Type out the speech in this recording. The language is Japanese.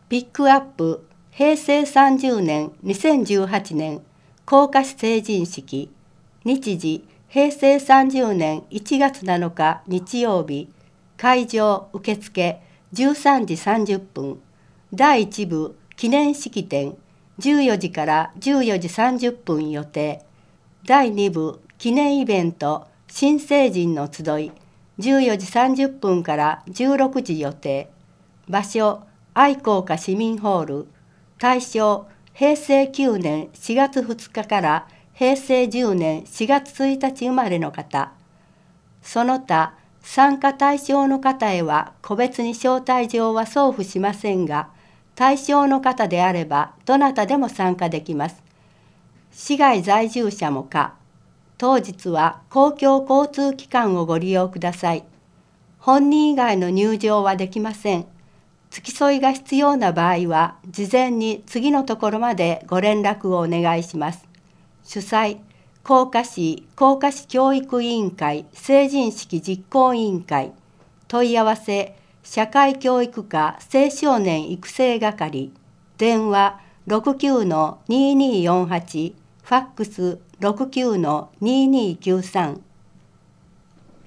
ピックアップ平成30年2018年校歌成人式。日時平成30年1月7日日曜日。会場受付13時30分。第1部記念式典14時から14時30分予定。第2部記念イベント新成人の集い14時30分から16時予定。場所愛好家市民ホール。対象平成9年4月2日から平成10年4月1日生まれの方。その他参加対象の方へは個別に招待状は送付しませんが、対象の方であればどなたでも参加できます。市外在住者も可。当日は公共交通機関をご利用ください。本人以外の入場はできません。付き添いが必要な場合は、事前に次のところまでご連絡をお願いします。主催、甲賀市教育委員会成人式実行委員会。問い合わせ、社会教育課青少年育成係。電話 69-2248、ファックス 69-2293。